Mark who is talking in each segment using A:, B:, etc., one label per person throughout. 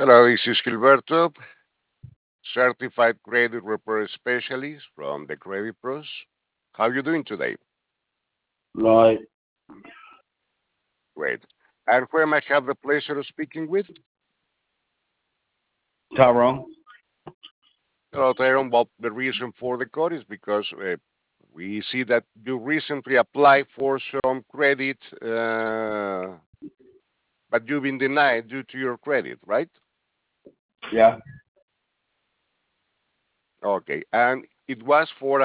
A: Hello, this is Gilberto, certified credit repair specialist from the Credit Pros. How are you doing today?
B: Lloyd,
A: Great. And who am I have the pleasure of speaking with?
B: Tyrone.
A: Hello, Tyrone. Well, the reason for the call is because we see that you recently applied for some credit, but you've been denied due to your credit, right?
B: Yeah.
A: Okay. And it was for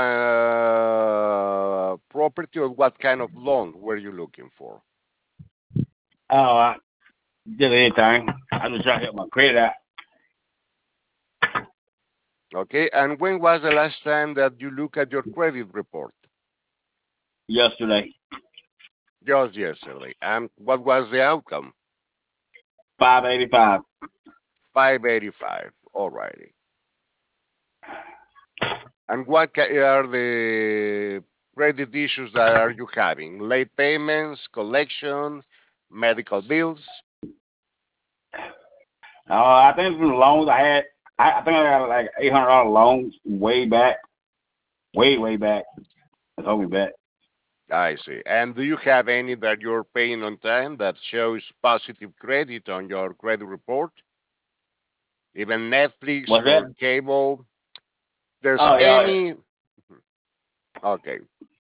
A: a property, or what kind of loan were you looking for?
B: Oh, I did anything. I just trying to help my credit out
A: Okay, and when was the last time that you look at your credit report?
B: yesterday.
A: Just yesterday. And what was the outcome?
B: 585.
A: 585. Alrighty. And what are the credit issues that are you having? Late payments, collection, medical bills?
B: I think from the loans I had, I think I got like $800 loans way back, way back. That's hold me back.
A: I see. And do you have any that you're paying on time that shows positive credit on your credit report? Even Netflix
B: What's that?
A: or cable? There's
B: Oh yeah,
A: any? Okay.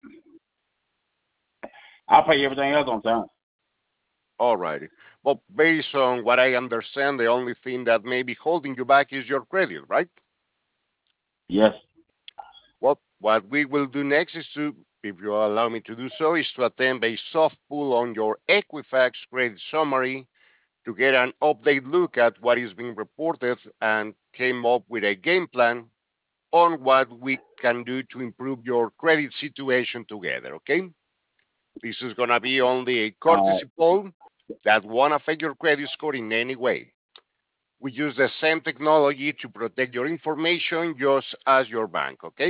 B: I'll pay everything else on time.
A: All righty. Well, based on what I understand, the only thing that may be holding you back is your credit, right?
B: Yes.
A: Well, what we will do next is to, if you allow me to do so, is to attempt a soft pull on your Equifax credit summary to get an update look at what is being reported and came up with a game plan on what we can do to improve your credit situation together, okay? This is going to be only a
B: Uh,
A: courtesy poll that won't affect your credit score in any way. We use the same technology to protect your information just as your bank, okay?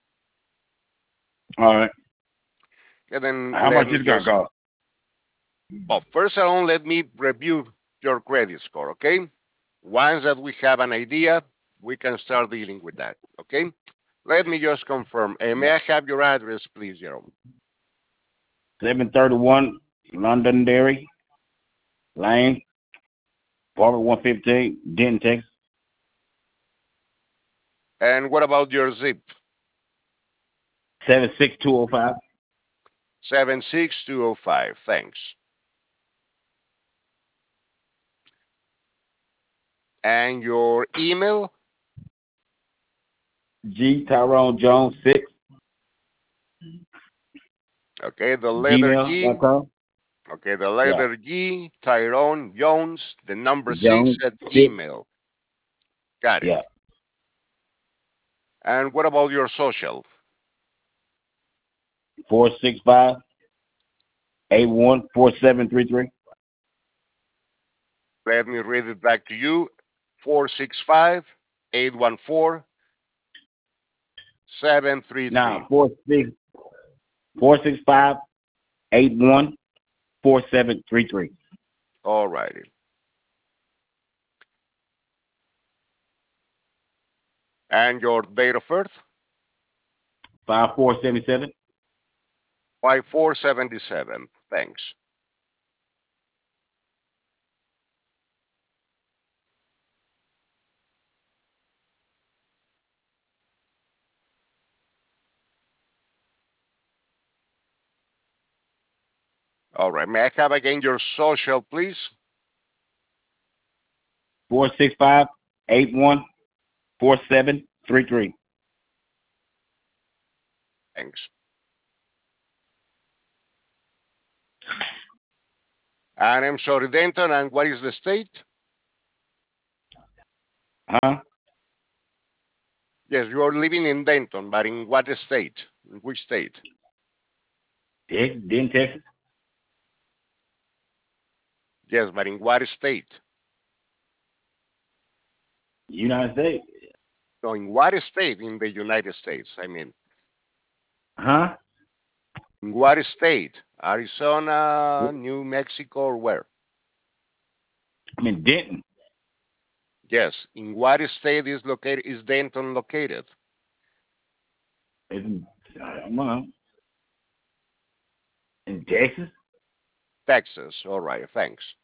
B: all right.
A: And then
B: How
A: let
B: much
A: me
B: is it gonna
A: just,
B: cost?
A: well, first of all, let me review your credit score, okay? Once that we have an idea, we can start dealing with that, okay? Let me just confirm. May I have your address, please, Jerome?
B: 731 Londonderry Lane, apartment 115, Denton, Texas.
A: And what about your zip?
B: 76205.
A: 76205. Thanks. And your email?
B: G Tyrone Jones 6
A: Okay, the letter G.
B: gmail.com.
A: Okay, the
B: Yeah.
A: letter G, Tyrone Jones, the number
B: Jones
A: 6 at
B: 6.
A: Gmail. Got
B: Yeah.
A: it. And what about your social?
B: 465 814733.
A: Let me read it back to you. 465 814
B: Now
A: 733.
B: 465 814733.
A: All righty. And your date of birth?
B: 5477.
A: 5477. Thanks. All right. May I have again your social, please?
B: 465 814733.
A: Thanks. And I'm sorry, Denton. And what is the state?
B: Huh?
A: Yes, you are living in Denton, but in what state? In which state?
B: Texas, Denton, Texas.
A: Yes, but in what state?
B: United States.
A: No, in what state in the United States? I mean,
B: Huh?
A: in what state? Arizona, New Mexico, or where?
B: I'm in Denton.
A: Yes. In what state is Denton located?
B: It's, I don't know. In Texas?
A: Texas. All right. Thanks.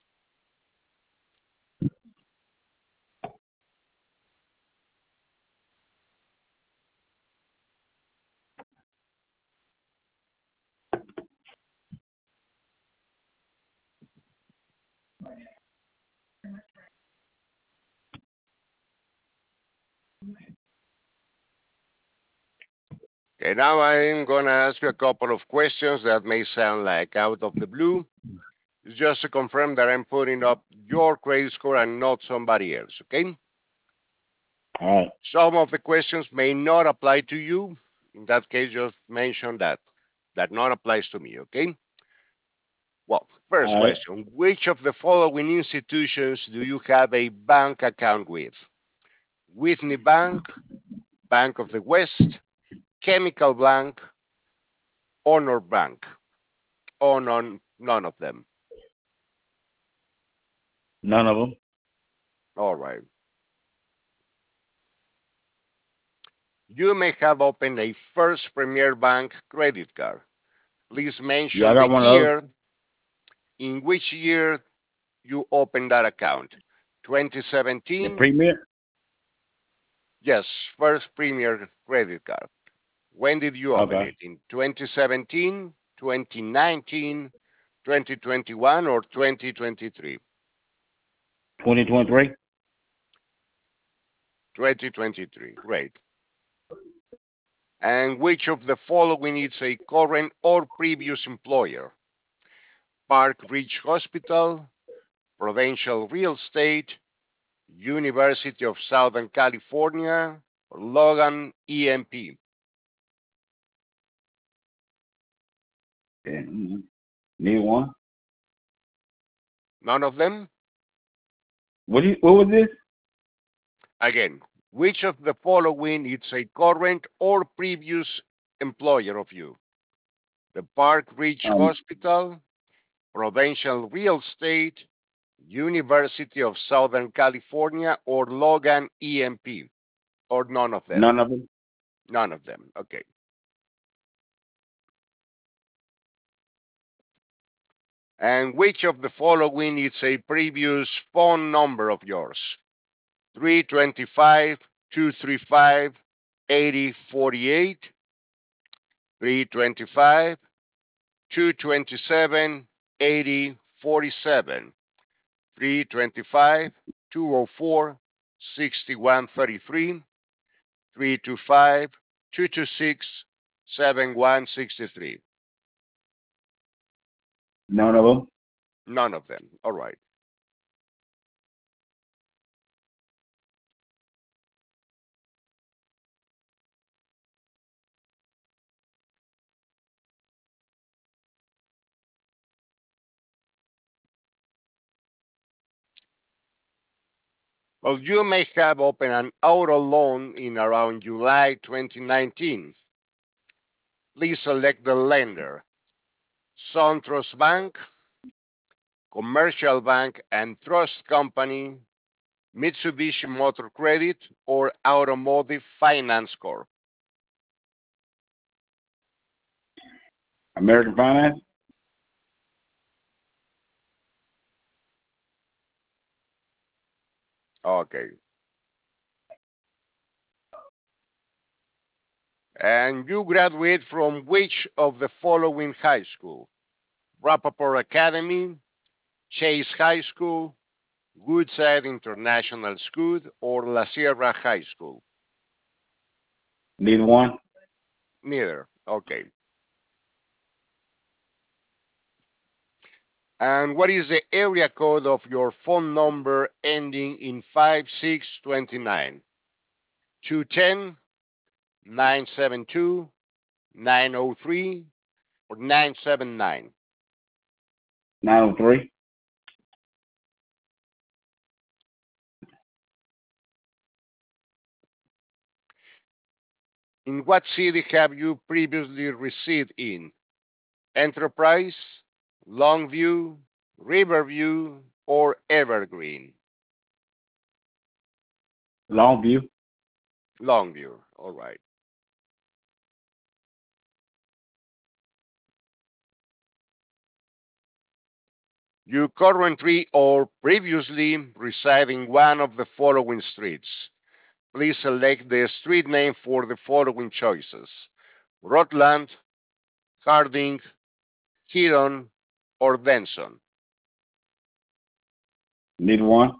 A: Okay. Now I'm gonna ask you a couple of questions that may sound like out of the blue. It's just to confirm that I'm putting up your credit score and not somebody else. Okay.
B: All right.
A: Some of the questions may not apply to you. In that case, just mention that not applies to me. Okay. Well, first
B: All right.
A: question. Which of the following institutions do you have a bank account with? Whitney Bank, Bank of the West, Chemical Bank, Honor Bank, or none of them.
B: None of them.
A: All right. You may have opened a First Premier Bank credit card. Please
B: Yeah, I
A: mention the
B: got one of those.
A: year in which year you opened that account.
B: The
A: 2017?
B: premier?
A: Yes, First Premier credit card. When did you open
B: Okay.
A: it? In 2017, 2019, 2021, or 2023?
B: 2023?
A: 2023. Great. And which of the following is a current or previous employer? Park Ridge Hospital, Prudential Real Estate, University of Southern California, or Logan EMP?
B: Yeah. Neither one.
A: None of them?
B: What was this?
A: Again, which of the following is a current or previous employer of you? The Park Ridge
B: Um,
A: Hospital, Prudential Real Estate, University of Southern California, or Logan EMP? Or none of them?
B: None of them.
A: None of them. Okay. And which of the following is a previous phone number of yours? 325 235 8048, 325 227 8047, 325 204 6133, 325 226 7163.
B: None of them.
A: None of them. All right. Well, you may have opened an auto loan in around July 2019. Please select the lender: SunTrust Bank, Commercial Bank and Trust Company, Mitsubishi Motor Credit, or Automotive Finance Corp.
B: American Finance?
A: Okay. And you graduate from which of the following high school? Rappaport Academy, Chase High School, Woodside International School, or La Sierra High School?
B: Neither one.
A: Neither. Okay. And what is the area code of your phone number ending in 5629? 210, 972, 903, or 979?
B: 903?
A: In what city have you previously resided in? Enterprise, Longview, Riverview, or Evergreen?
B: Longview.
A: Longview. All right. You currently or previously reside in one of the following streets. Please select the street name for the following choices: Rutland, Harding, Huron, or Denson.
B: Neither one.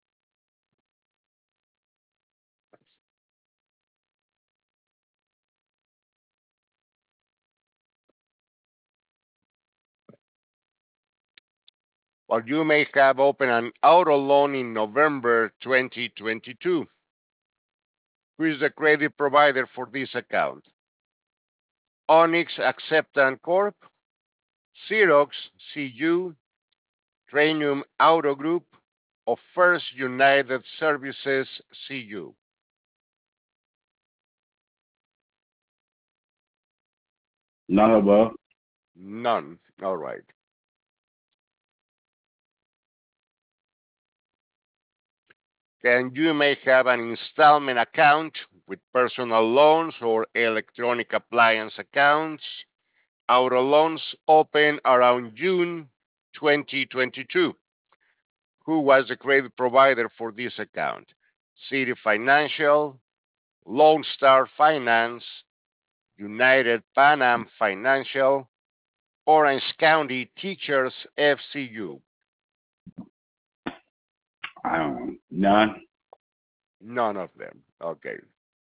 A: Or you may have opened an auto loan in November 2022. Who is the credit provider for this account? Onyx Acceptance Corp, Xerox CU, Tranium Auto Group, or First United Services CU.
B: None above.
A: None. All right. And you may have an installment account with personal loans or electronic appliance accounts. Auto loans open around June 2022. Who was the credit provider for this account? City Financial, Lone Star Finance, United Pan Am Financial, Orange County Teachers FCU.
B: I don't know. None.
A: None of them. Okay.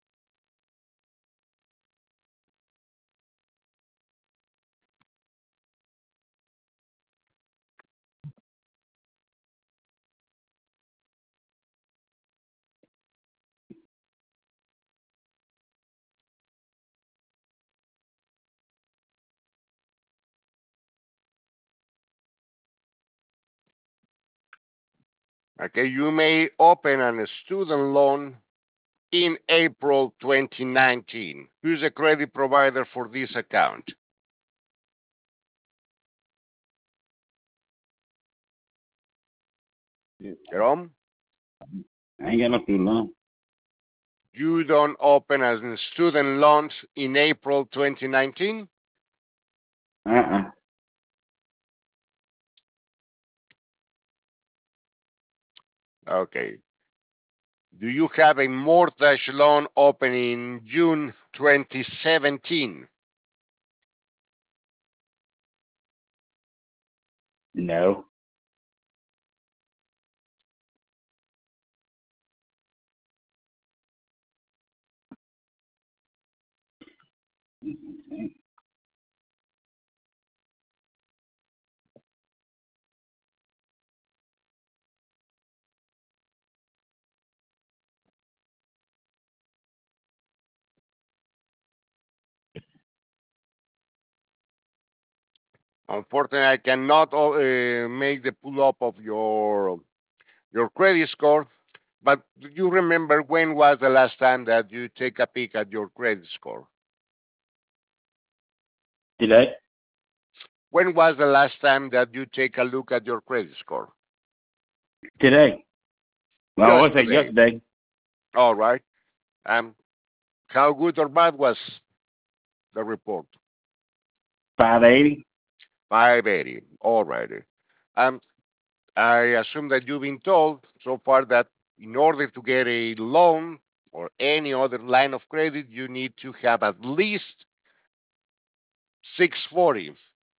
A: Okay, you may open a student loan in April 2019. Who's the credit provider for this account? Jerome?
B: I ain't got no student loan.
A: You don't open a student loans in April 2019?
B: Uh-uh.
A: Okay. Do you have a mortgage loan open in June 2017?
B: No.
A: Unfortunately, I cannot make the pull up of your credit score. But do you remember when was the last time that you take a peek at your credit score?
B: Today?
A: When was the last time that you take a look at your credit score?
B: Today. Well, I
A: Just
B: would say
A: today.
B: yesterday.
A: All right. Um, how good or bad was the report?
B: 580.
A: 580. All righty. Um, I assume that you've been told so far that in order to get a loan or any other line of credit, you need to have at least 640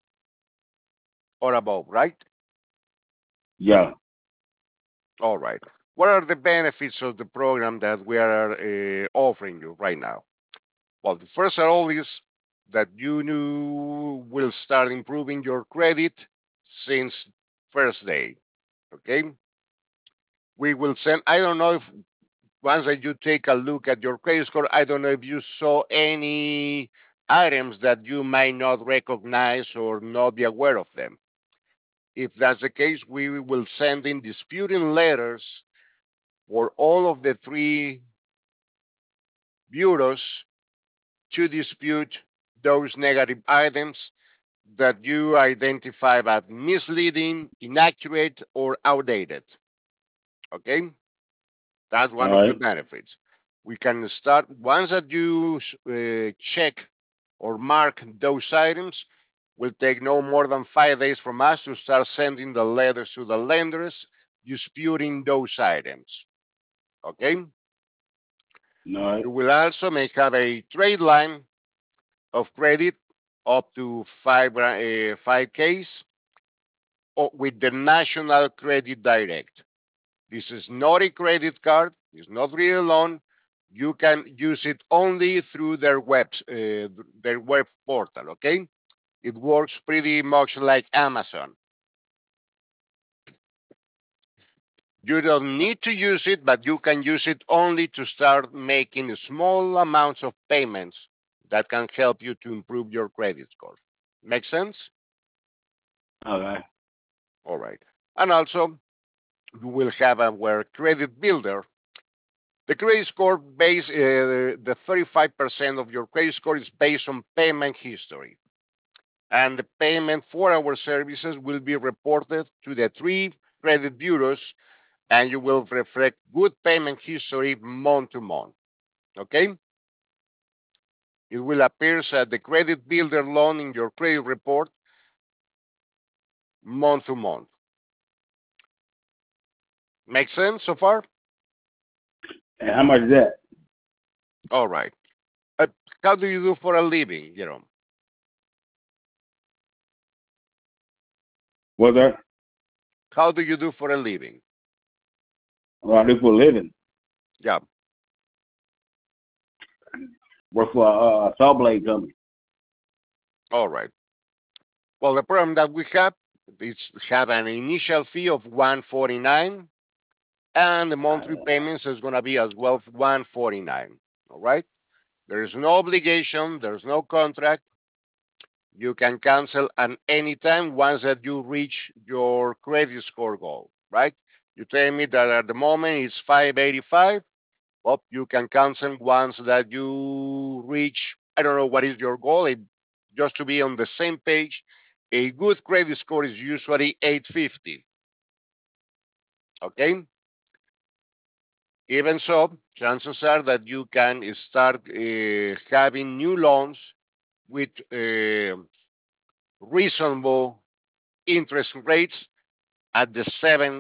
A: or above, right?
B: Yeah.
A: All right. What are the benefits of the program that we are offering you right now? Well, the first of all is that you will start improving your credit since first day. Okay. We will send. I don't know if once that you take a look at your credit score, I don't know if you saw any items that you might not recognize or not be aware of them. If that's the case, we will send in disputing letters for all of the three bureaus to dispute those negative items that you identify as misleading, inaccurate, or outdated. Okay? That's one
B: All
A: of the
B: right.
A: benefits. We can start once that you check or mark those items. Will take no more than 5 days from us to start sending the letters to the lenders disputing those items. Okay.
B: All right.
A: You will also may have a trade line of credit up to 5Ks with the National Credit Direct. This is not a credit card. It's not really a loan. You can use it only through their web portal. Okay, it works pretty much like Amazon. You don't need to use it, but you can use it only to start making small amounts of payments that can help you to improve your credit score. Make sense?
B: Okay.
A: All right. And also, you will have our credit builder. The credit score base, the 35% of your credit score is based on payment history. And the payment for our services will be reported to the three credit bureaus, and you will reflect good payment history month to month. Okay? It will appear as the credit builder loan in your credit report month to month. Make sense so far?
B: And how much is that?
A: All right. Uh, how do you do for a living, Jerome?
B: What's that?
A: How do you do for a living?
B: What I do for a living?
A: Yeah.
B: Work for a saw blade company.
A: All right. Well, the program that we have is have an initial fee of 149, and the monthly payments is going to be as well 149. All right. There is no obligation. There's no contract. You can cancel at any time once that you reach your credit score goal. Right. You tell me that at the moment it's 585. Well, you can cancel once that you reach. I don't know what is your goal. Just to be on the same page, a good credit score is usually 850. Okay. Even so, chances are that you can start having new loans with reasonable interest rates at the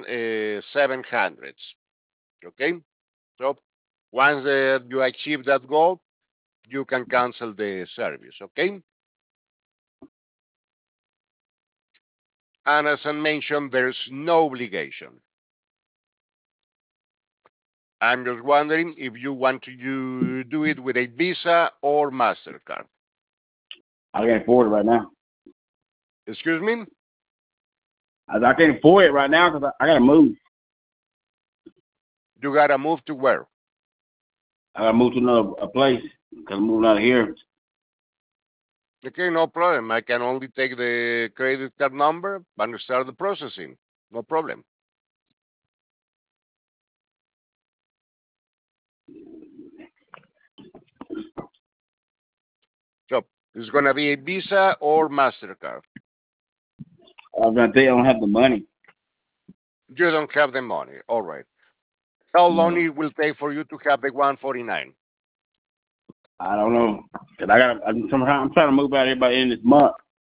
A: 700s. Okay. So once you achieve that goal, you can cancel the service. Okay. And as I mentioned, there's no obligation. I'm just wondering if you want to do it with a Visa or MasterCard.
B: I can't afford it right now.
A: Excuse me?
B: I can't afford it right now because I gotta move.
A: You gotta move to where?
B: I gotta move to another a place because I'm moving out of here.
A: Okay, no problem. I can only take the credit card number and start the processing. No problem. So it's gonna be a Visa or MasterCard.
B: I was gonna tell you I don't have the money.
A: You don't have the money. All right. How long
B: No,
A: it will take for you to have the 149?
B: I don't know. Cause I got. I'm trying to move out here by the end of this month.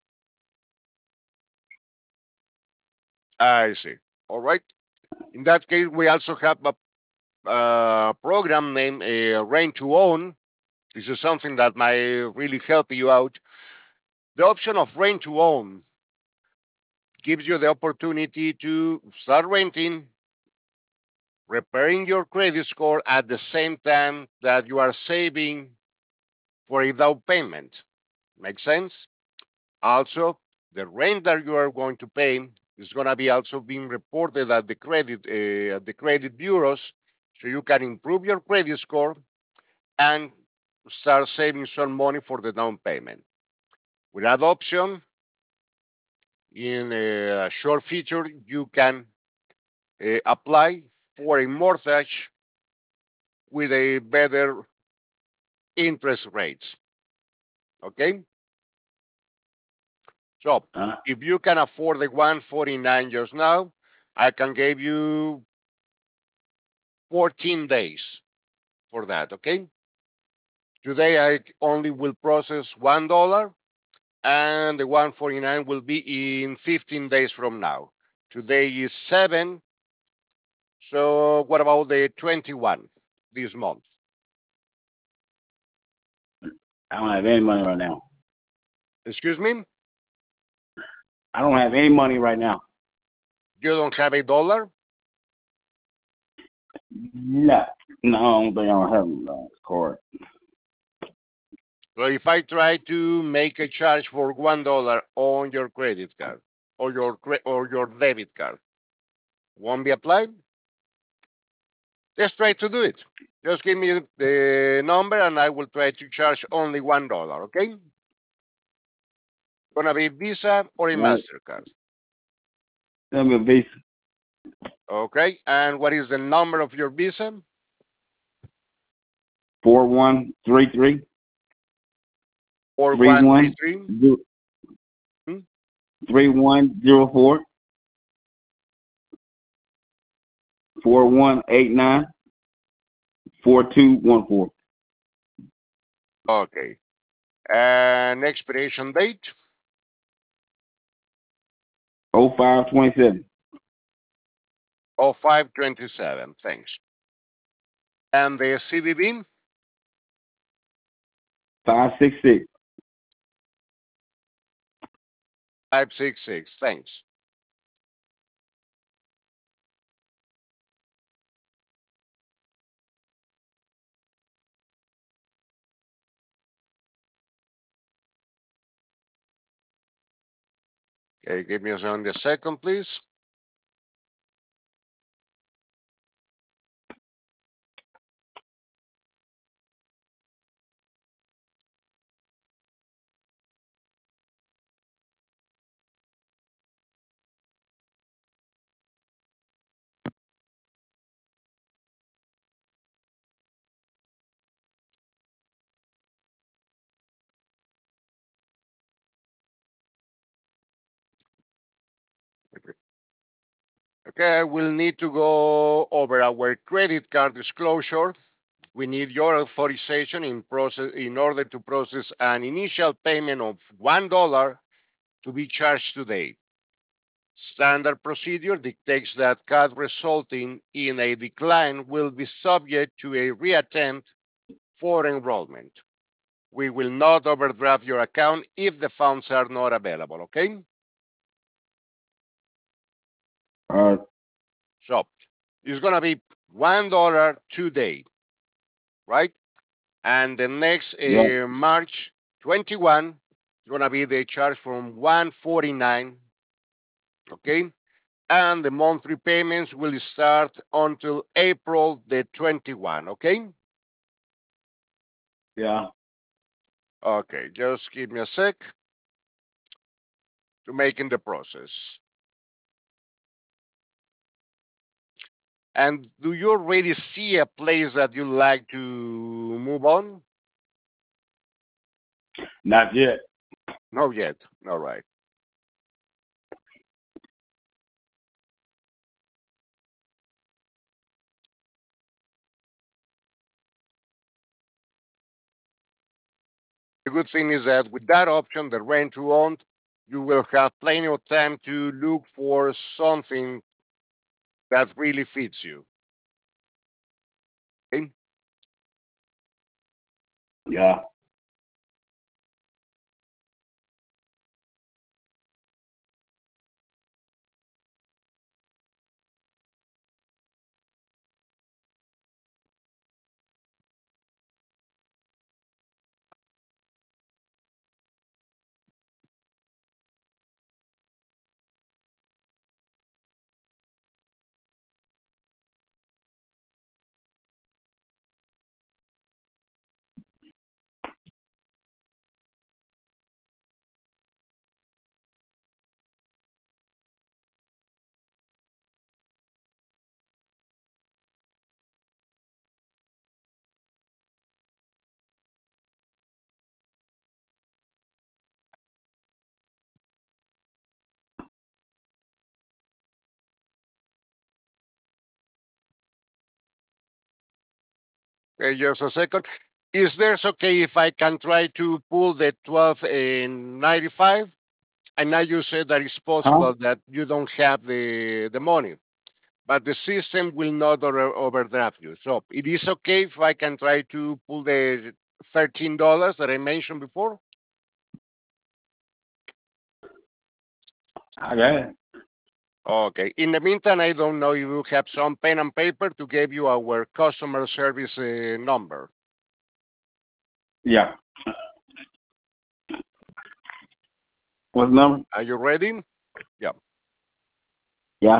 A: I see. All right. In that case, we also have a program named Rent to Own. This is something that might really help you out. The option of rent to own gives you the opportunity to start renting, repairing your credit score at the same time that you are saving for a down payment. Makes sense? Also, the rent that you are going to pay is going to be also being reported at the credit bureaus, so you can improve your credit score and start saving some money for the down payment. With that option, in a short feature, you can apply for a mortgage with a better interest rates. Okay, so
B: Uh,
A: if you can afford the 149 just now, I can give you 14 days for that, okay? Today I only will process $1 and the 149 will be in 15 days from now. Today is 7, so what about the 21 this month?
B: I don't have any money right now.
A: Excuse me?
B: I don't have any money right now.
A: You don't have $1?
B: No. No, I don't think I don't have a card.
A: So if I try to make a charge for $1 on your credit card or your debit card, won't be applied? Let's try to do it. Just give me the number and I will try to charge only $1, okay? Gonna be Visa or a
B: Right.
A: MasterCard.
B: Let me Visa.
A: Okay, and what is the number of your Visa?
B: 4133
A: 4133
B: 3104 4189 4214.
A: Okay. And expiration date?
B: 0527.
A: 0527. Thanks. And the CVV?
B: 566.
A: 566. Thanks. Okay, give me only a second, please. Okay, we'll need to go over our credit card disclosure. We need your authorization in order to process an initial payment of $1 to be charged today. Standard procedure dictates that card resulting in a decline will be subject to a reattempt for enrollment. We will not overdraft your account if the funds are not available, okay?
B: Uh,
A: So it's gonna be $1 today, right? And the next
B: yeah,
A: March 21 is gonna be the charge from 149, okay? And the monthly payments will start until April the 21, okay?
B: yeah.
A: Okay, just give me a sec to making the process. And do you already see a place that you like to move on?
B: Not yet.
A: Not yet. All right. The good thing is that with that option, the rent to own, you will have plenty of time to look for something that really fits you. Okay?
B: Yeah.
A: Just a second. Is there okay if I can try to pull the 12 in 95? And now you said that it's
B: Huh?
A: possible that you don't have the money, but the system will not overdraft you. So it is okay if I can try to pull the $13 that I mentioned before?
B: I got it.
A: Okay. In the meantime, I don't know if you have some pen and paper to give you our customer service number.
B: Yeah. What's the number?
A: Are you ready? Yeah.
B: Yeah.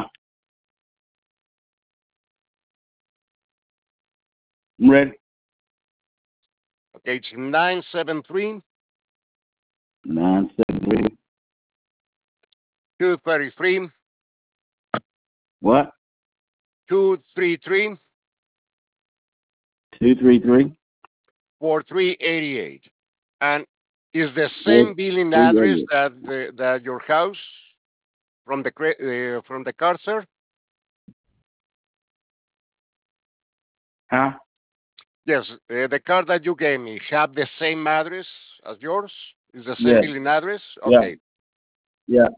B: I'm ready.
A: Okay, it's 973
B: 973.
A: 233
B: What?
A: 233
B: 233
A: 4388. And is the
B: four
A: same billing
B: three
A: address
B: eight.
A: that that your house from the card, sir?
B: Huh?
A: Yes, the card that you gave me have the same address as yours. Is the same
B: Yeah.
A: billing address?
B: Yeah.
A: Okay.
B: Yeah.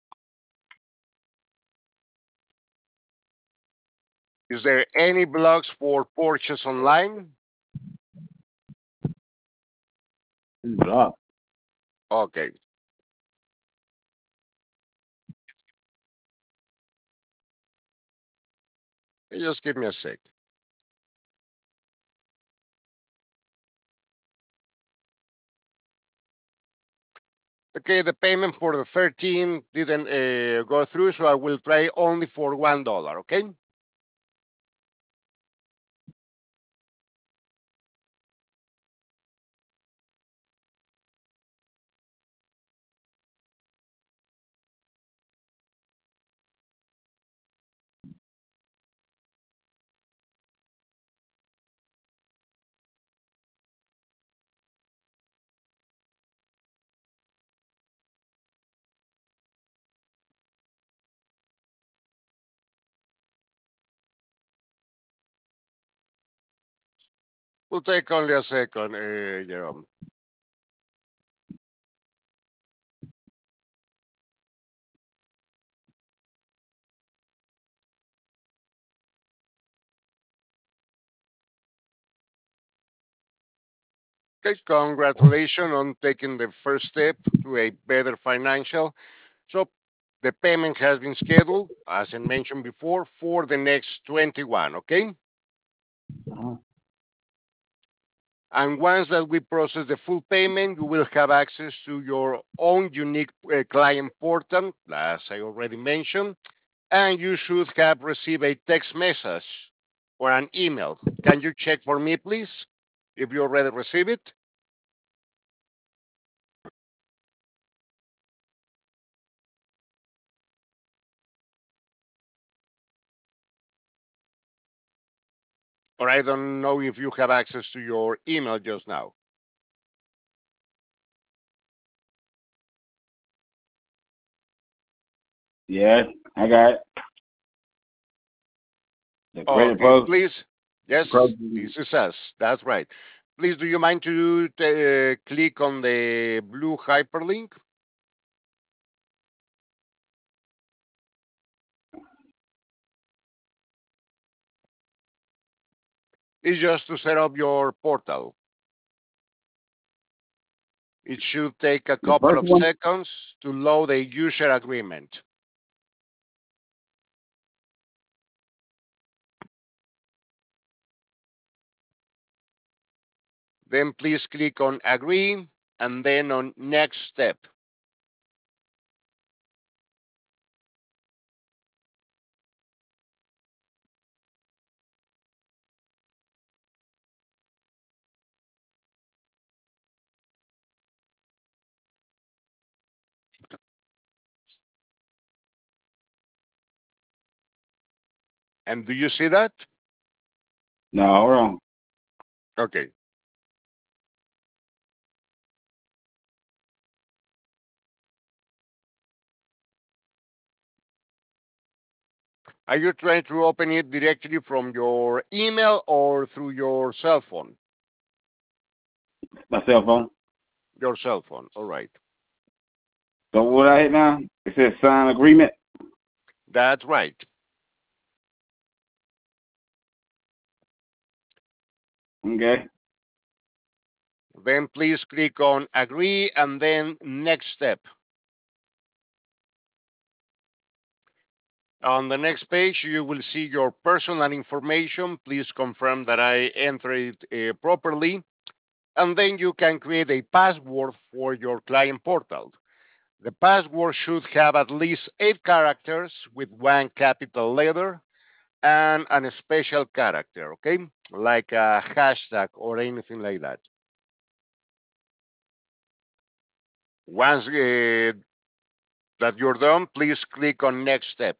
A: Is there any blocks for purchase online?
B: It's blocked.
A: Okay. Just give me a sec. Okay, the payment for the 13 didn't go through, so I will try only for $1. Okay. Will take only a second, Jerome. Okay, congratulations on taking the first step to a better financial. So the payment has been scheduled, as I mentioned before, for the next 21. Okay.
B: Uh-huh.
A: And once that we process the full payment, you will have access to your own unique client portal, as I already mentioned, and you should have received a text message or an email. Can you check for me, please, if you already received it? Or I don't know if you have access to your email just now.
B: Yes, I got it. The credit
A: Okay,
B: post.
A: please.
B: Pro-
A: Yes, this is us. That's right. Please, do you mind to click on the blue hyperlink? It's just to set up your portal. It should take a
B: The
A: couple
B: first
A: of
B: one.
A: seconds to load a user agreement. Then please click on agree and then on next step. And do you see that?
B: No, hold on.
A: Okay. Are you trying to open it directly from your email or through your cell phone?
B: My cell phone.
A: Your cell phone. All right.
B: So what I hit now? It says sign agreement.
A: That's right.
B: Okay.
A: Then please click on agree and then next step. On the next page, you will see your personal information. Please confirm that I entered it properly. And then you can create a password for your client portal. The password should have at least 8 characters with one capital letter and a special character, okay? Like a hashtag or anything like that. Once that you're done, please click on next step.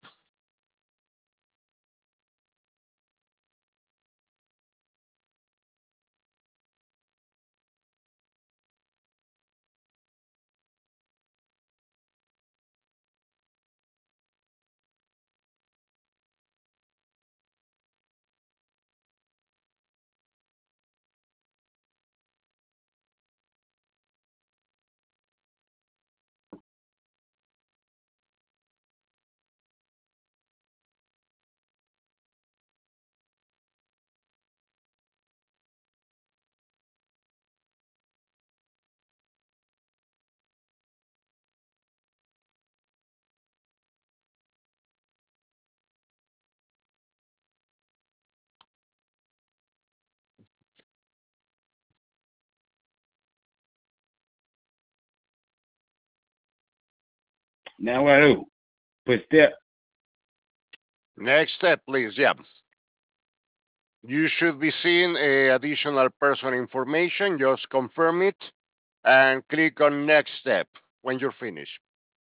B: Now what I do? Put step.
A: Next step, please. Yeah. You should be seeing additional personal information. Just confirm it and click on next step when you're finished.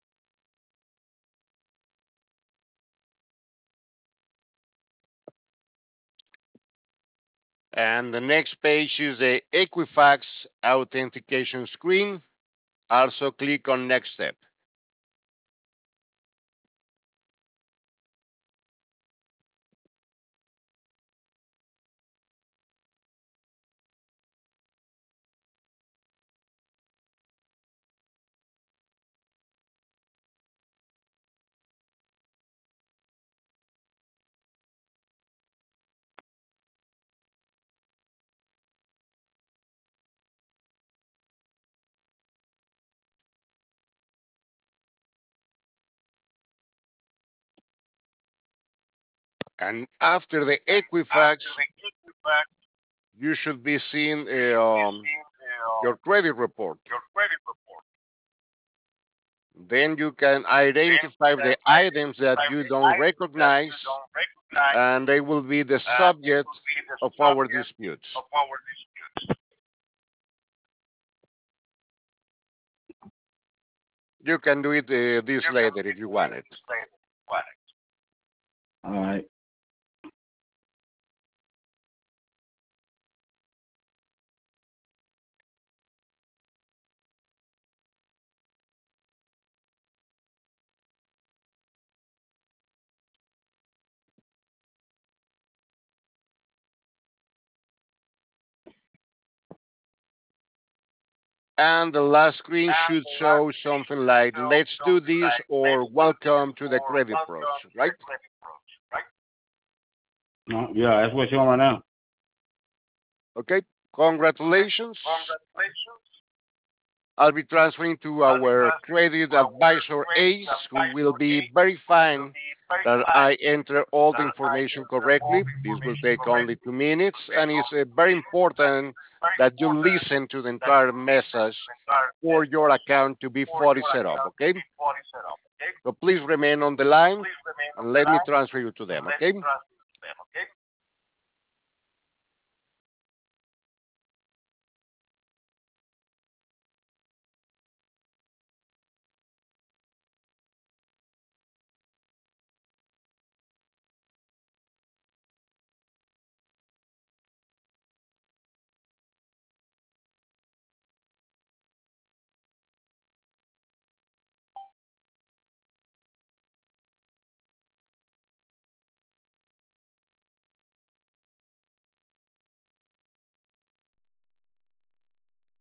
A: And the next page is the Equifax authentication screen. Also click on next step. And after the Equifax, you should be seeing your credit report. Then you can identify the items that you don't recognize, and they will be the subject of our disputes. You can do it this later if you want it.
B: All right.
A: And the last screen should show something like let's do this or welcome to the credit pros, right?
B: Yeah, that's what's showing right now.
A: Okay, congratulations. I'll be transferring to our credit advisor Ace, who will be verifying that I enter all the information correctly. This will take only 2 minutes, and it's very important that you listen to the entire message for your account to be fully set up, okay? So please remain on the line and let me transfer you to them, okay?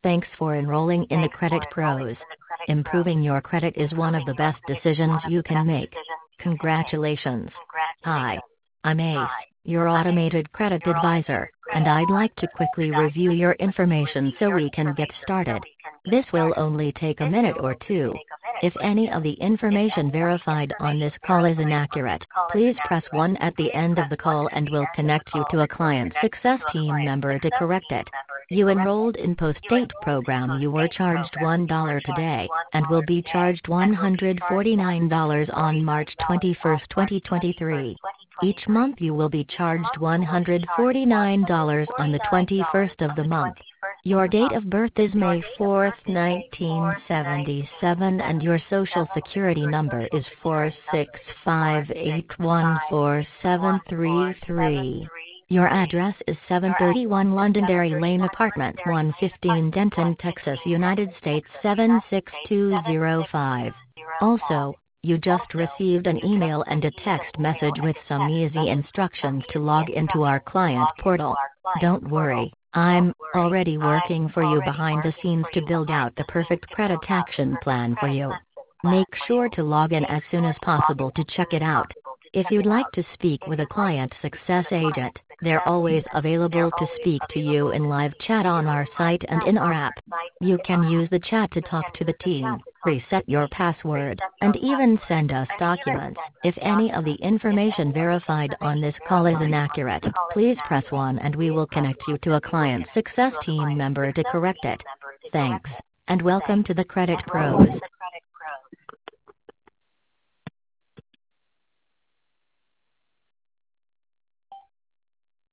C: Thanks for enrolling in the Credit Pros. Improving your credit is one of the best decisions you can make. Congratulations. Hi. I'm Ace, your automated credit advisor, and I'd like to quickly review your information so we can get started. This will only take a minute or two. If any of the information verified on this call is inaccurate, please press 1 at the end of the call and we'll connect you to a client success team member to correct it. You enrolled in post-date program. You were charged $1 today, and will be charged $149 on March 21, 2023. Each month you will be charged $149 on the 21st of the month. Your date of birth is May 4, 1977, and your social security number is 465814733. Your address is 731 Londonderry Lane, Apartment 115, Denton, Texas, United States 76205. Also, you just received an email and a text message with some easy instructions to log into our client portal. Don't worry, I'm already working for you behind the scenes to build out the perfect credit action plan for you. Make sure to log in as soon as possible to check it out. If you'd like to speak with a client success agent, they're always available to speak to you in live chat on our site and in our app. You can use the chat to talk to the team, reset your password, and even send us documents. If any of the information verified on this call is inaccurate, please press 1 and we will connect you to a client success team member to correct it. Thanks, and welcome to the Credit Pros.